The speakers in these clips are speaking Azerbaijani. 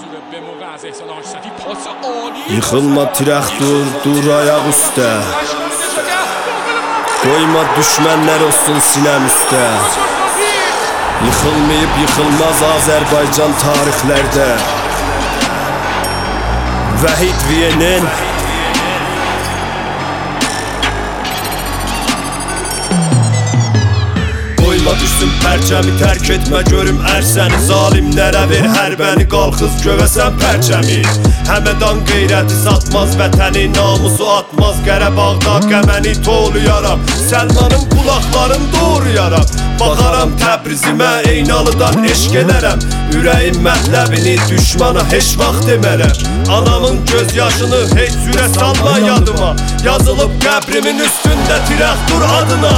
Yıxılma traktor, dur ayaq üstə. Qoyma düşmənlər olsun sinəm üstə. Yıxılmayıb yıxılmaz Azərbaycan tarixlərdə. Vahid Viyenin Qoyma düşsün pərçəmi, tərk etmə görüm ərsəni. Zalimlərə ver hərbəni, qalxız gövəsən pərçəmi. Həmədan qeyrəti satmaz vətəni, namusu atmaz Qarabağda qəməni toluyaram. Səlmanın qulaqlarını doğruyaram. Baxaram Təbrizimə, Eynalıdan eşq edərəm. Ürəyin mətləbini düşmana heç vaxt demərəm. Anamın göz yaşını heç sürə salma yadıma. Yazılıb qəbrimin üstündə traktor adına.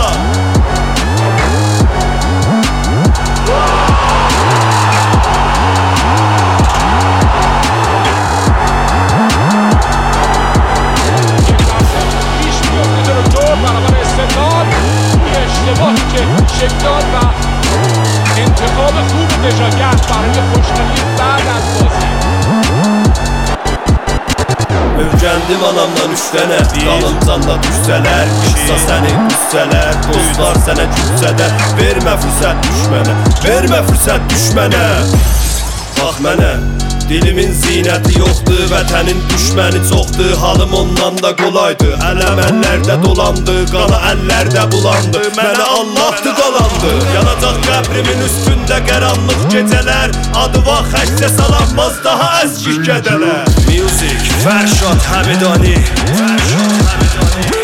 شکلات و انتخاب خوب نژادگر برای خوشحالی بعد از بازی. Öyrəndim anamdan 3 dənə, dalımcan da düşsələr, qısa səni düşsələr, dostlar sənə gülsədə. Vermə fürsət düşmənə, vermə fürsət düşmənə. Bax mənə, dilimin zinəti yoxdur, vətənin düşməni çoxdur. Halım ondan da qolaydı, ələm əllərdə dolandı, qala əllərdə bulandı. Mənə Allahdı qalandı, yanacaq qəbrimin üstündə qaranlıq gecələr. Adı vaxt xəccə salanmaz daha əskik qədələr. Music, Fərşad Həmidani.